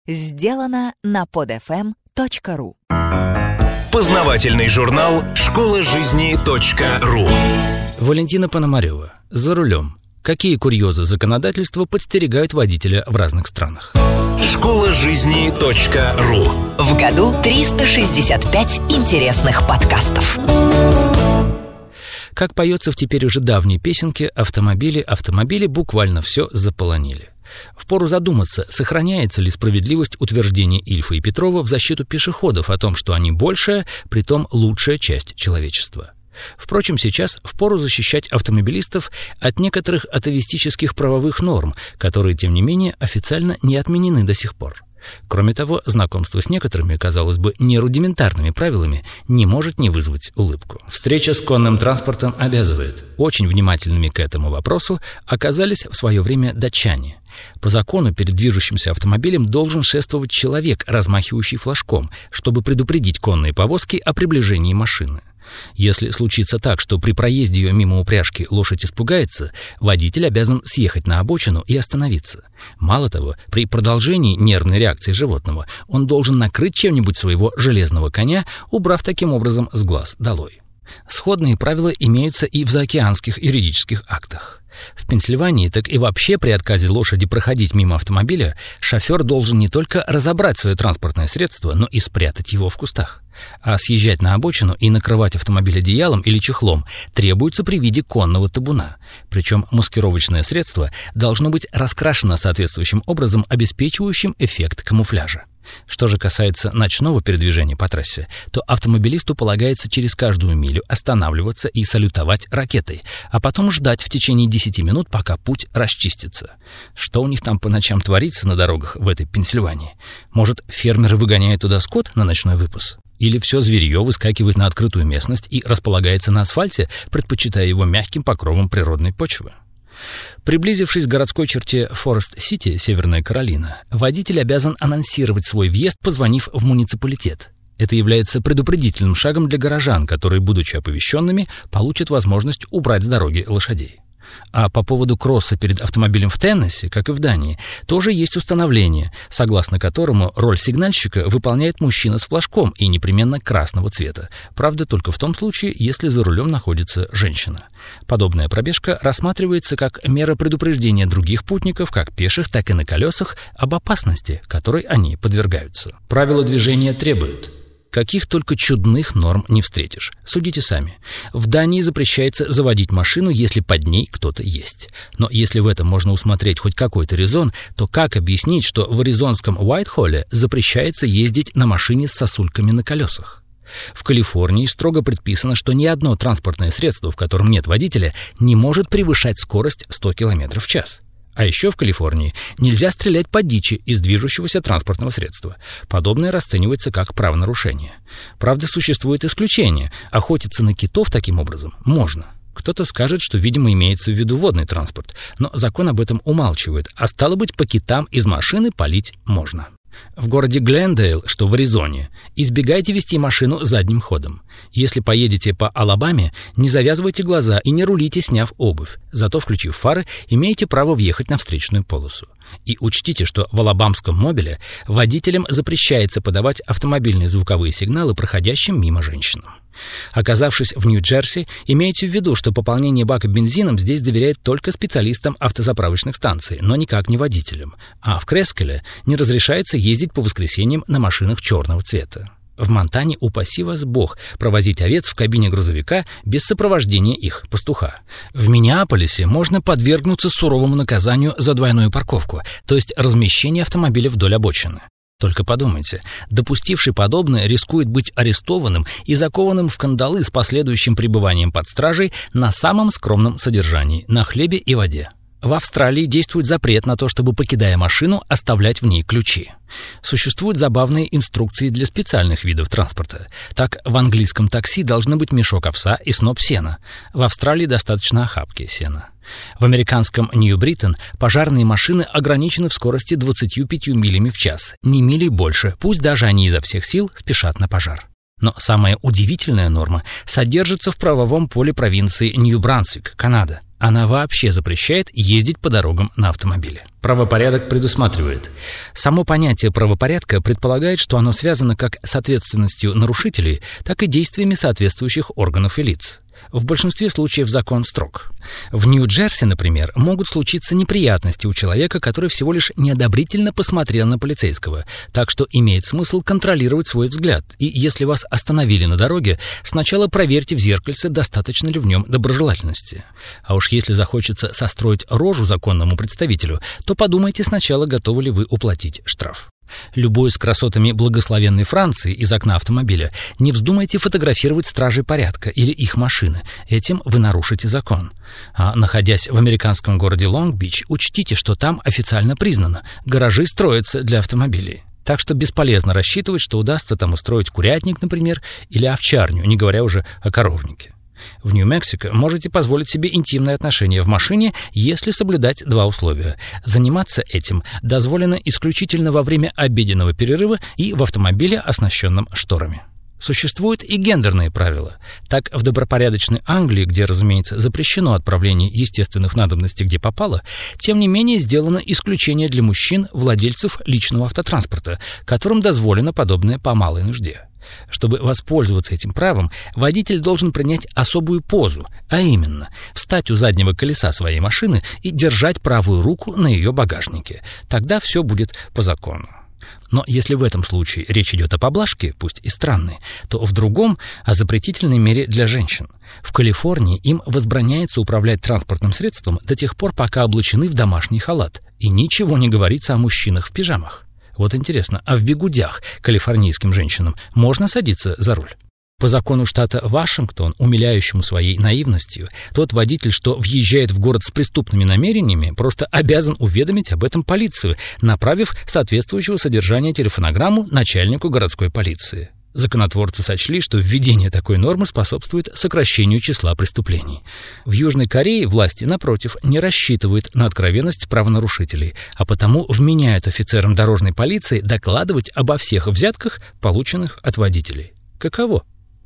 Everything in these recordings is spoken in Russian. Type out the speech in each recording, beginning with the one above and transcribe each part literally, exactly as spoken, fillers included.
Сделано на под эф эм точка ру. Познавательный журнал школа жизни точка ру. Валентина Пономарёва. За рулем. Какие курьезы законодательства подстерегают водителя в разных странах? школа жизни точка ру. В году триста шестьдесят пять интересных подкастов. Как поется в теперь уже давней песенке, автомобили, автомобили буквально все заполонили. Впору задуматься, сохраняется ли справедливость утверждения Ильфа и Петрова в защиту пешеходов о том, что они большая, притом лучшая часть человечества. Впрочем, сейчас впору защищать автомобилистов от некоторых атовистических правовых норм, которые, тем не менее, официально не отменены до сих пор. Кроме того, знакомство с некоторыми, казалось бы, нерудиментарными правилами не может не вызвать улыбку. Встреча с конным транспортом обязывает. Очень внимательными к этому вопросу оказались в свое время датчане. По закону перед движущимся автомобилем должен шествовать человек, размахивающий флажком, чтобы предупредить конные повозки о приближении машины. Если случится так, что при проезде ее мимо упряжки лошадь испугается, водитель обязан съехать на обочину и остановиться. Мало того, при продолжении нервной реакции животного он должен накрыть чем-нибудь своего железного коня, убрав таким образом с глаз долой. Сходные правила имеются и в заокеанских юридических актах. В Пенсильвании, так и вообще при отказе лошади проходить мимо автомобиля, шофер должен не только разобрать свое транспортное средство, но и спрятать его в кустах. А съезжать на обочину и накрывать автомобиль одеялом или чехлом требуется при виде конного табуна. Причем маскировочное средство должно быть раскрашено соответствующим образом, обеспечивающим эффект камуфляжа. Что же касается ночного передвижения по трассе, то автомобилисту полагается через каждую милю останавливаться и салютовать ракетой, а потом ждать в течение десяти минут, пока путь расчистится. Что у них там по ночам творится на дорогах в этой Пенсильвании? Может, фермеры выгоняют туда скот на ночной выпас? Или все зверье выскакивает на открытую местность и располагается на асфальте, предпочитая его мягким покровом природной почвы? Приблизившись к городской черте Форест-Сити, Северная Каролина, водитель обязан анонсировать свой въезд, позвонив в муниципалитет. Это является предупредительным шагом для горожан, которые, будучи оповещенными, получат возможность убрать с дороги лошадей. А по поводу кросса перед автомобилем в Теннесси, как и в Дании, тоже есть установление, согласно которому роль сигнальщика выполняет мужчина с флажком и непременно красного цвета. Правда, только в том случае, если за рулем находится женщина. Подобная пробежка рассматривается как мера предупреждения других путников, как пеших, так и на колесах, об опасности, которой они подвергаются. Правила движения требуют. Каких только чудных норм не встретишь. Судите сами. В Дании запрещается заводить машину, если под ней кто-то есть. Но если в этом можно усмотреть хоть какой-то резон, то как объяснить, что в аризонском Уайтхолле запрещается ездить на машине с сосульками на колесах? В Калифорнии строго предписано, что ни одно транспортное средство, в котором нет водителя, не может превышать скорость сто километров в час. А еще в Калифорнии нельзя стрелять по дичи из движущегося транспортного средства. Подобное расценивается как правонарушение. Правда, существует исключение. Охотиться на китов таким образом можно. Кто-то скажет, что, видимо, имеется в виду водный транспорт, но закон об этом умалчивает, а стало быть, по китам из машины палить можно. В городе Глендейл, что в Аризоне, избегайте вести машину задним ходом. Если поедете по Алабаме, не завязывайте глаза и не рулите, сняв обувь. Зато, включив фары, имеете право въехать на встречную полосу. И учтите, что в алабамском мобиле водителям запрещается подавать автомобильные звуковые сигналы проходящим мимо женщинам. Оказавшись в Нью-Джерси, имейте в виду, что пополнение бака бензином здесь доверяют только специалистам автозаправочных станций, но никак не водителям. А в Крескеле не разрешается ездить по воскресеньям на машинах черного цвета. В Монтане, упаси вас Бог, провозить овец в кабине грузовика без сопровождения их пастуха. В Миннеаполисе можно подвергнуться суровому наказанию за двойную парковку, то есть размещение автомобиля вдоль обочины. Только подумайте, допустивший подобное рискует быть арестованным и закованным в кандалы с последующим пребыванием под стражей на самом скромном содержании, на хлебе и воде. В Австралии действует запрет на то, чтобы, покидая машину, оставлять в ней ключи. Существуют забавные инструкции для специальных видов транспорта. Так, в английском такси должны быть мешок овса и сноп сена. В Австралии достаточно охапки сена. В американском Нью-Бриттен пожарные машины ограничены в скорости двадцатью пятью милями в час, не мили больше, пусть даже они изо всех сил спешат на пожар. Но самая удивительная норма содержится в правовом поле провинции Нью-Брансвик, Канада. Она вообще запрещает ездить по дорогам на автомобиле. Правопорядок предусматривает. Само понятие правопорядка предполагает, что оно связано как с ответственностью нарушителей, так и действиями соответствующих органов и лиц. В большинстве случаев закон строг. В Нью-Джерси, например, могут случиться неприятности у человека, который всего лишь неодобрительно посмотрел на полицейского, так что имеет смысл контролировать свой взгляд. И если вас остановили на дороге, сначала проверьте в зеркальце, достаточно ли в нем доброжелательности. А уж если захочется состроить рожу законному представителю, то подумайте сначала, готовы ли вы уплатить штраф. Любой с красотами благословенной Франции из окна автомобиля не вздумайте фотографировать стражей порядка или их машины. Этим вы нарушите закон. А находясь в американском городе Лонг-Бич, учтите, что там официально признано: гаражи строятся для автомобилей. Так что бесполезно рассчитывать, что удастся там устроить курятник, например, или овчарню, не говоря уже о коровнике. В Нью-Мексико можете позволить себе интимные отношения в машине, если соблюдать два условия. Заниматься этим дозволено исключительно во время обеденного перерыва и в автомобиле, оснащенном шторами. Существуют и гендерные правила. Так, в добропорядочной Англии, где, разумеется, запрещено отправление естественных надобностей где попало, тем не менее сделано исключение для мужчин, владельцев личного автотранспорта, которым дозволено подобное по малой нужде. Чтобы воспользоваться этим правом, водитель должен принять особую позу, а именно встать у заднего колеса своей машины и держать правую руку на ее багажнике. Тогда все будет по закону. Но если в этом случае речь идет о поблажке, пусть и странной, то в другом — о запретительной мере для женщин. В Калифорнии им возбраняется управлять транспортным средством до тех пор, пока облачены в домашний халат, и ничего не говорится о мужчинах в пижамах. Вот интересно, а в бигудях калифорнийским женщинам можно садиться за руль? По закону штата Вашингтон, умиляющему своей наивностью, тот водитель, что въезжает в город с преступными намерениями, просто обязан уведомить об этом полицию, направив соответствующего содержания телефонограмму начальнику городской полиции. Законотворцы сочли, что введение такой нормы способствует сокращению числа преступлений. В Южной Корее власти, напротив, не рассчитывают на откровенность правонарушителей, а потому вменяют офицерам дорожной полиции докладывать обо всех взятках, полученных от водителей. Каково?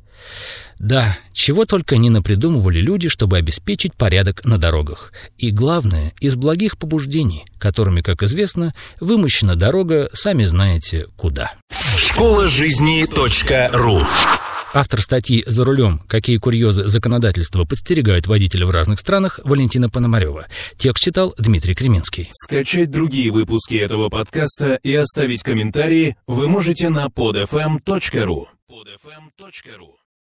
Да, чего только не напридумывали люди, чтобы обеспечить порядок на дорогах. И главное, из благих побуждений, которыми, как известно, вымощена дорога, сами знаете куда. школа жизни точка ру. Автор статьи «За рулем. Какие курьезы законодательства подстерегают водителя в разных странах» Валентина Пономарёва. Текст читал Дмитрий Креминский. Скачать другие выпуски этого подкаста и оставить комментарии вы можете на под эф эм точка ру. под эф эм точка ру